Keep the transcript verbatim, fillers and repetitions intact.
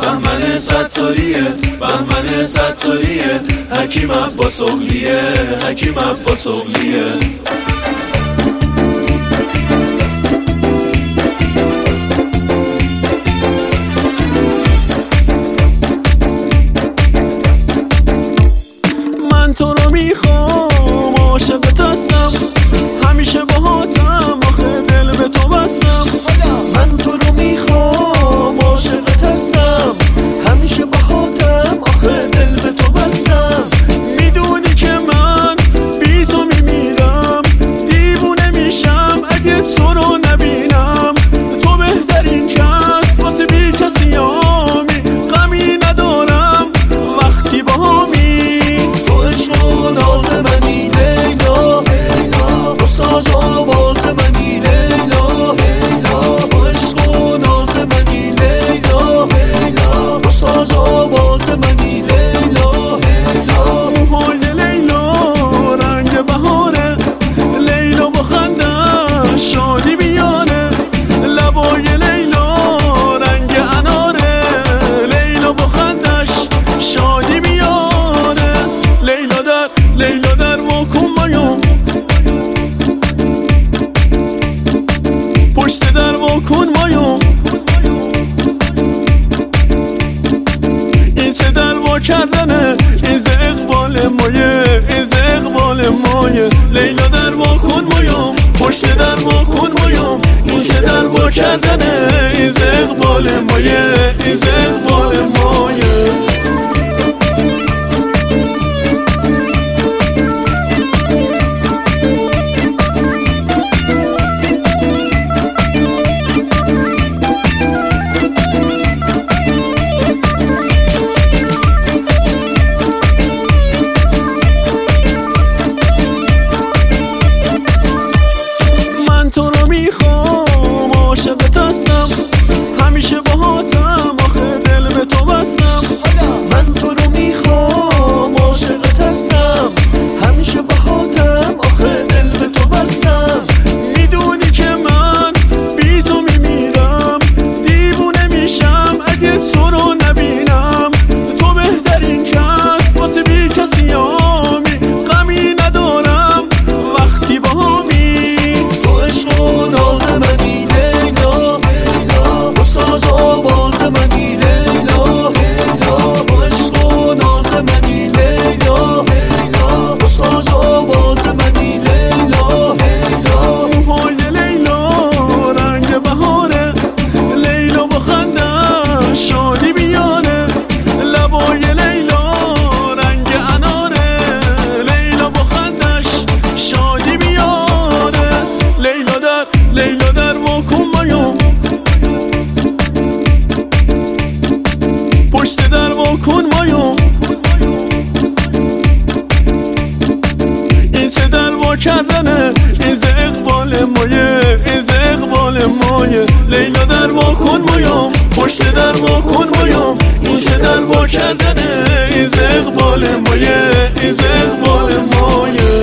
بهمن ستاریه، بهمن ستاریه، حکیم عباس اغلیه، حکیم عباس اغلیه. من تو رو میخوام، عاشقت هستم، همیشه باهاتم، آخه دل به تو بستم. من تو رو میخوام، عاشقت هستم، همیشه باهاتم، آخه دل به تو بستم. میدونی که من بی تو میمیرم، دیوونه میشم اگه تو رو نبینم. تو بهترین کس واسه بی کسیامی، غمی ندارم وقتی باهامی. تو عشق و ناز منی لیلا، تو ساز و آواز منی لیلا، تو عشق و ناز منی لیلا، تو ساز و آواز منی لیلا. موهای لیلا رنگ بهاره، لیلا با خنده شادی میاره. لبای لیلا رنگ اناره، لیلا با خندش شادی میاره. لیلا در لیلا در واکن مایام، پشت در واکن مایام. این چه در وا کردنه، این ز اقبال مایه، این ز اقبال مایه. لیلا در واکن مایام، پشت در واکن مایام. این چه در وا کردنه، این ز اقبال مایه، این ز اقبال مایه. من تو رو میخوام، عاشقت هستم، همیشه باهاتم، آخه دل به تو بستم. من تو رو میخوام، عاشقت هستم، همیشه باهاتم، آخه دل به تو بستم. میدونی که من بی تو میمیرم، دیوونه میشم اگه تو رو نبینم. تو بهترین کس واسه بی کسیامی، غمی ندارم وقتی باهامی. تو عشق و ناز منی لیلا، تو ساز و آواز منی لیلا، تو عشق و ناز منی لیلا، تو ساز و آواز منی لیلا. موهای لیلا رنگ بهاره، لیلا با خنده شادی میاره. لبای لیلا رنگ اناره، لیلا با خندش شادی میاره. لیلا در لیلا در واکن مایام، پشت در واکن مایام. این چه در وا کردنه، این ز اقبال مایه، این ز اقبال مایه. لیلا در واکن مایام، پشت در واکن مایام. این چه در وا کردنه، این ز اقبال مایه، این ز اقبال مایه.